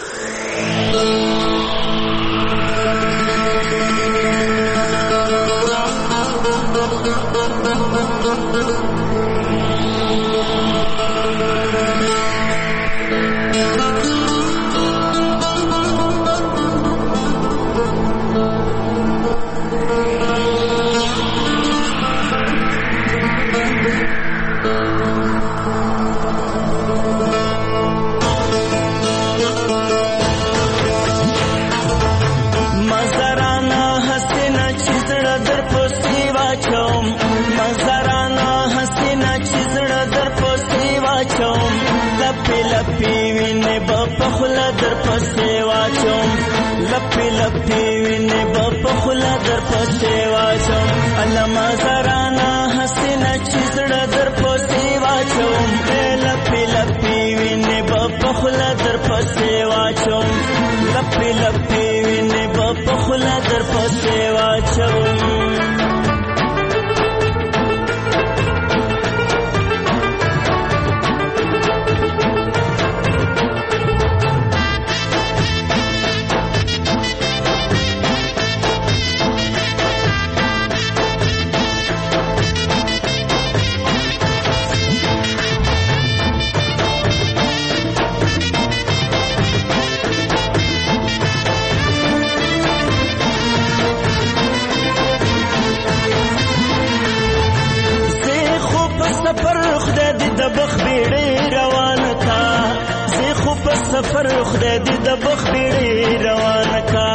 لپی لپی وینې به په خوله در پسې واچوم علما زرانا حسینه چې زړه در پسې واچوم لپی لپی وینې به په خوله در پسې واچوم لپی لپی وینې به په خوله در پسې واچوم. سفر خدای دې د بخ بیړې روانه کا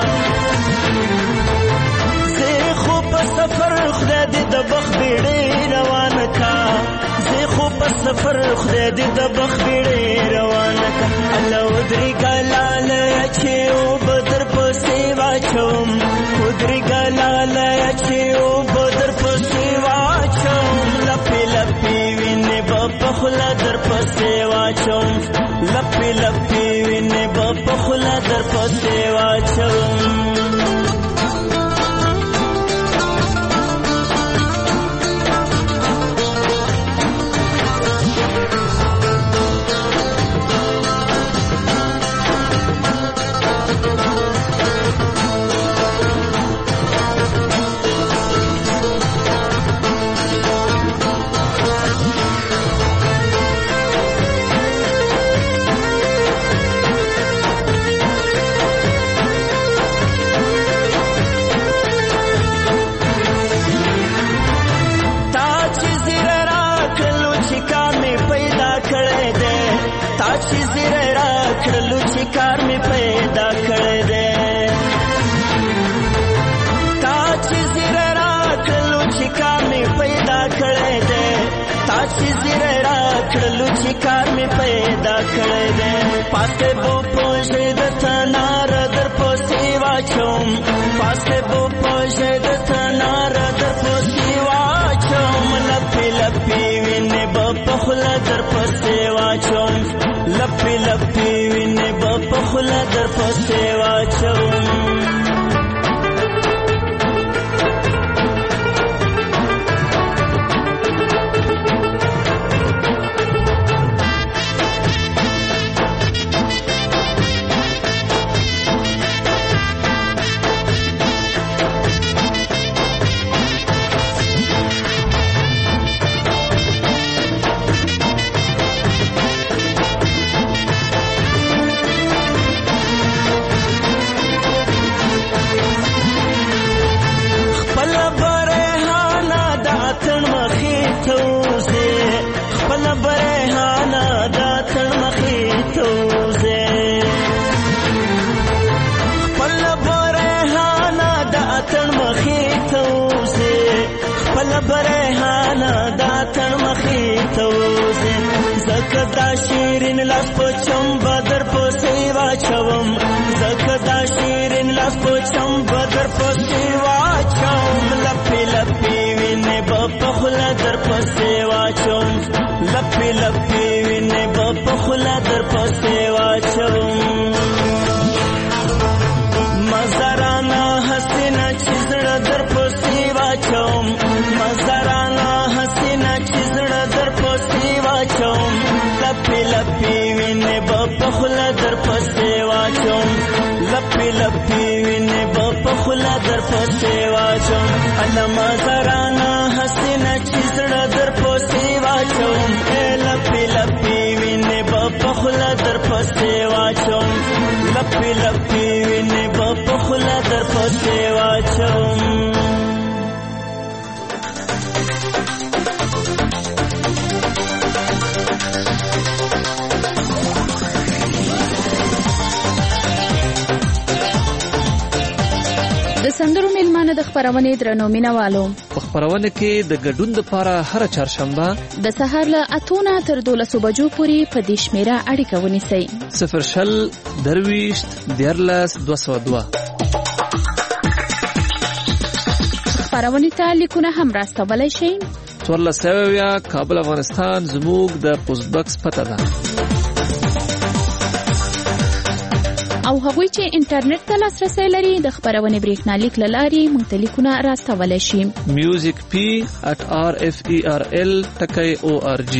زه خو په سفر خدای دې د بخ بیړې روانه کا زه خو په سفر خدای دې د بخ بیړې روانه کا الله ودري ګلال چې او بدر پسې واچوم ودري ګلال چې او بدر پسې واچوم لپی لپی وینې په خوله در پسې واچوم لپی لپی وینې په خوله در پسې واچوم. شکار می پیدا کړی دی تا چې زیره راکړلو چې کار می پیدا کړی دی تا چې زیره راکړلو چې کار می پیدا کړی دی پاسې بو پوژې د تنار در پسې واچوم پاسې بو پوژې د تنار در پسې واچوم لپې لپې وینې به په خوله در پسې واچوم لپې لپې وینې به په خوله در پسې واچوم برهانا دا تن مخی توزه زکدا شیرین لاس پچم بدر پسی واچوم زکدا شیرین لاس پچم بدر پسی واچوم لپی لپی وینه بپخلا در پسی واچوم لپی لپی وینه بپخلا در پسی واچوم مزارانا حسینا چیزڑا در پسی واچوم مزارانا حسینا چیزڑا در پسی واچوم لپی لپی وینه بپخلا در پسی واچوم لپی لپی وینه بپخلا در پسی واچوم الا مزارانا حسینا چیزڑا در پسی واچوم لپی لپی وینه بپخلا در پسی واچوم لپی لپی وینه بپخلا در پسی واچوم د سندرو میلمانه د خبرونې درنو مینوالو په خبرونه کې د ګډون لپاره هر چهارشنبه د سهار له اتونه تر دولسو بجو پورې په دې شمیره اړیکه ونیسئ صفر شل درویشت دیارلس دوه سوه دوه خبرونې ته لیکونه هم راستولی شئ څوارلس سوه اویا کابل افغانستان زموږ د پوسټ بکس پته ده او هغوی چې انټرنیټ ته لاسرسی لري د خبرونې بریښنالیک له لارې موږ ته لیکونه راستولی شي میوزیک پی ات آر اف ای آر ال ټکی او آر جی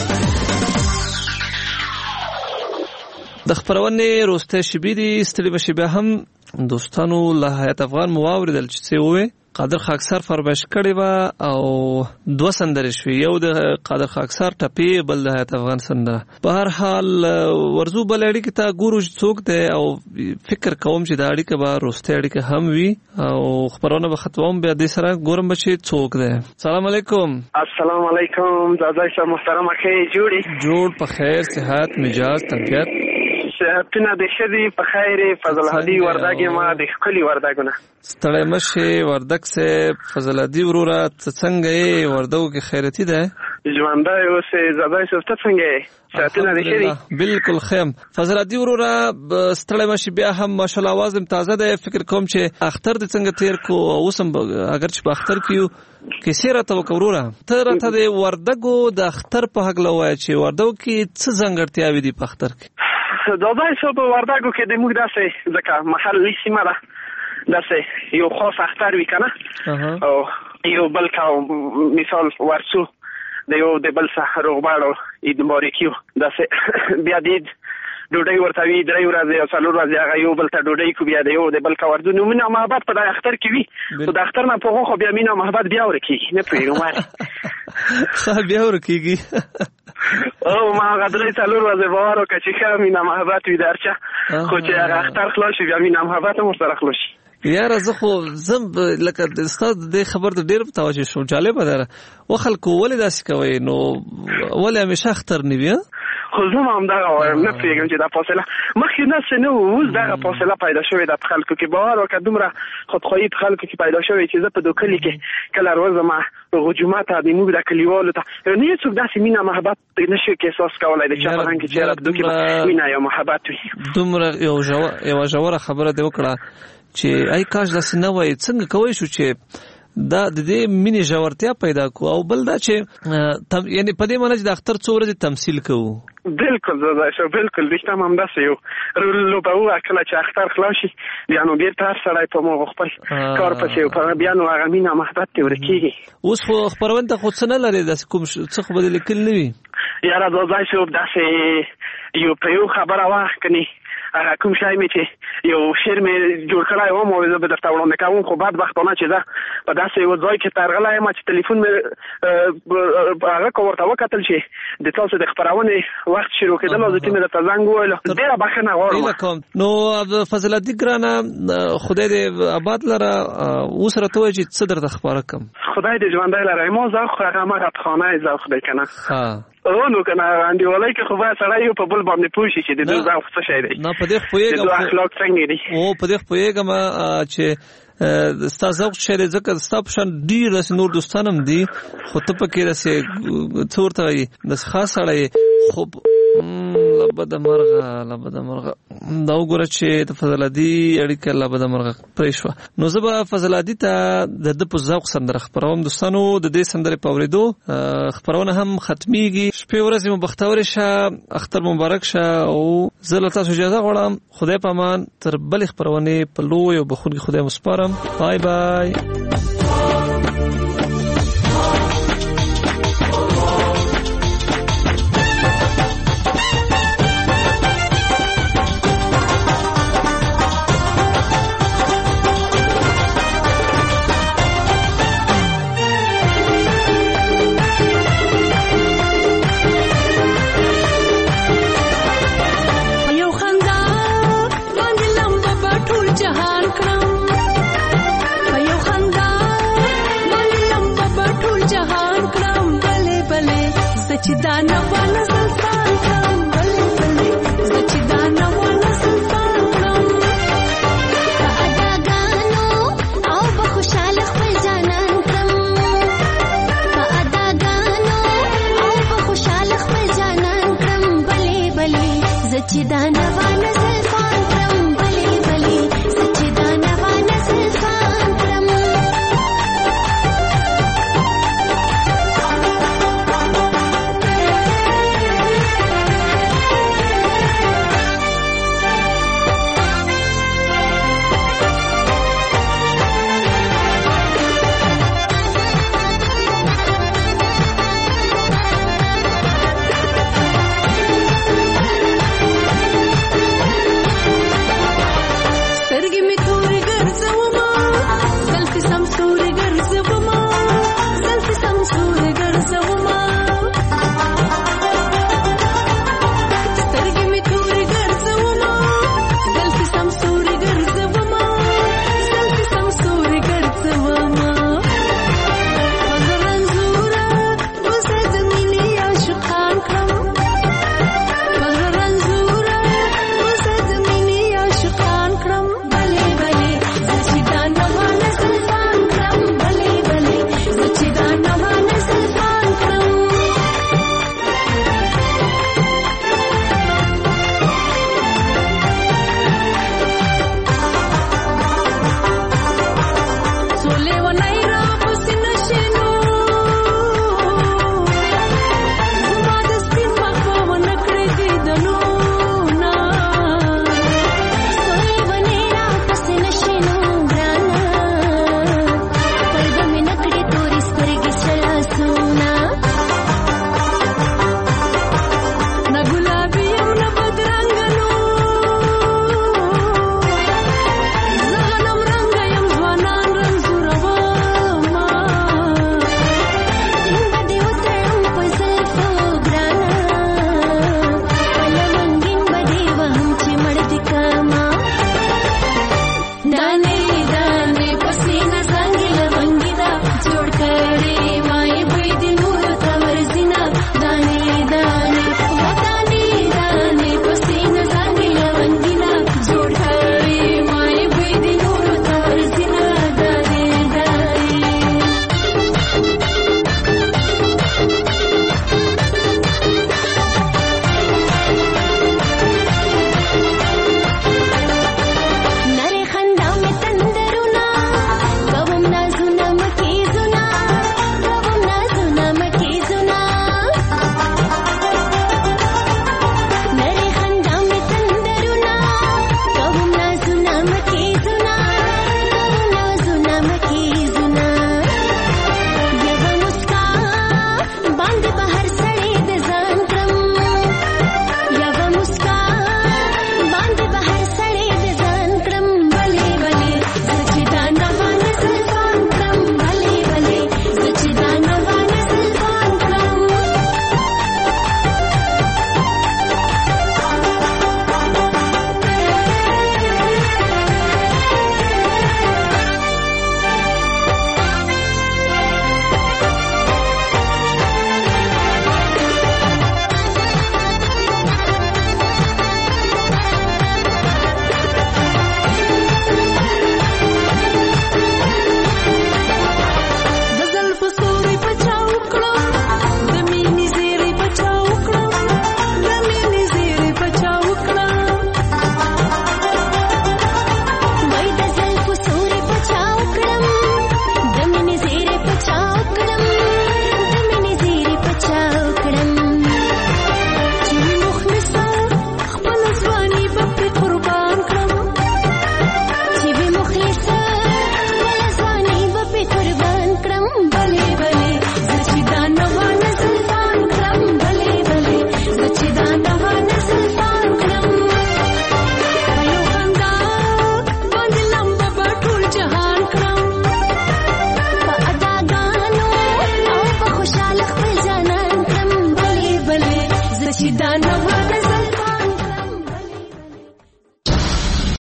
د خبرونې روسته شبې دي ستړي مشي به هم دوستانو له حیات افغان مو واوریدل چې څه وې قادر خاکسار فرمایش کړی و او دوه سندرې شوې یو د قادر خاکسار ټپی بل د حیات افغان سندره په هر حال ورزو بل اړیکې ته ګورو څوک دی او فکر کوم چې دا اړیکه به روسته اړیکه هم وي او خبرونه به ختموم بیا دې سره ګورم به چې څوک دی السلام علیکم السلام علیکم دادا صاحب محترم ښه جوړی جوړ په خیر صحت مزاج طبیعت صحتونه د شدي په خیر فضل هدی وردګ ما د خپل وردګونه ستړی مشه وردګ سے فضل هدی وروره څنګه یې وردګو کې خیرتی ده ژوندای اوسه زادای سفته څنګه صحتونه د شدي بالکل خیم فضل هدی وروره ستړی مشه بیا هم ماشاءالله आवाज تازه ده فکر کوم چې اختر د څنګه تیر کو اوسم اگر چې په اختر کیو کیسه راته وکوروره ته راته د وردګو د اختر په حق لوي چې وردګو کې څه ځنګړتیاوي دي په اختر کې دادای صاحب وردګو کې د موږ داسې ځکه محلي سیمه ده داسې یو خاص اختر وی کنه او یو بل کا مثال ورسو د یو د بل سره روغباړو اید مبارکیو داسې بیا دید ډوډۍ ورته وی درې ورځې او څلور ورځې هغه یو بل ته ډوډۍ کو بیا د یو د بل کا ورځو نو مینه محبت په د اختر کې وی خو د اختر نه په خو بیا مینه محبت بیا ورکیږي نه پوهیږم خا بیا ورکیږي او ما غدرې څلور ورځې واره چې ښه مینه محبت وی درچا خو چې هغه اختر خلاص بیا مینه محبت هم سره خلاص یاره زه خو زم لکه استاد د خبر د ډیر توجه شو جالب ده و خلکو ولې داسې کوي نو ولې همیشه اختر نیوي خو زه هم همدغه وایم نه پوهېږم چې دا فاصله مخکې داسې نه وو اوس دغه فاصله پیدا شوې ده په خلکو کې باور وکړه دومره خودخواهي په خلکو کې پیدا شوې چې زه په دو کلي کې کله روزم هغو جومات ته د موږ د کلیوالو ته نه یو څوک داسې مینه محبت نه شي احساس کولی د چا په رنګ کې چېرې په دو کې مینه یا محبت وي دومره یوه ژوره خبره دې وکړه چې ای کاش داسې نه وای څنګه کوی شو چې دا د دې مینې ژورتیا پیدا کو او بل دا چې یعنی په دې معنی چې د اختر څو ورځې تمثیل کوو بالکل زه شو بالکل رښتیا هم همداسې یو لوبه کله چې اختر خلاص شي بیا نو بېرته هر سړی په مغو خپل کار پسې بیا نو هغه مینه محبت ترې ورکېږي اوس خو خپرونې ته خو څه نه لرې داسې کوم څه خو به دې لیکل نه وي یاره دا ځای صاحب داسې یو په یو خبره وه کنې هغه کوم شی مې چې یو شعر مې جوړ کړی وم او زه به درته وړاندې کوم خو بدبختانه چې زه په داسې یو ځای کې ترغلی یم چې تلیفون مې هغه که ورته وکتل چې د تاسو د خپرونې وخت شروع کېدل او زه مې درته زنګ وویلو ډېره بښنه غواړم نو فضلالدین ګرانه خدای دې آباد لره اوس راته ووایه چې څه درته خپاره کړم خدای دې ژوندی لره ما ذوق خو هغه همغه خانه ذوق دی که نه او نو کنه انډیوالۍ کې خو باید سړی یو په بل باندې پوه شي چې د دوی ذوق څه شی دی نه په دې پوهېږم د دوی اخلاق څنګه دي او په دې پوهېږم چې ستا ذوق څه دی ځکه ستا په شان ډېر داسې نور دوستان هم دي خو ته پکې داسې څه ورته وایي داسې خاص سړی خو لبده مرغه لبده مرغه دا وګوره چې د فضلالدي اړیکه لبده مرغه پرې شوه نو زه به فضلالدي ته د ده په ذوق سندره خپروم دوستانو د دې سندرې په اورېدو خپرونه هم ختمیږي شپې ورځې مو بختورې شه اختر مبارک شه او زه له تاسو اجازه غواړم خدای په امان تر بلې خپرونې په لوی او بخونکي خدای مو سپارم بای بای چې دا نه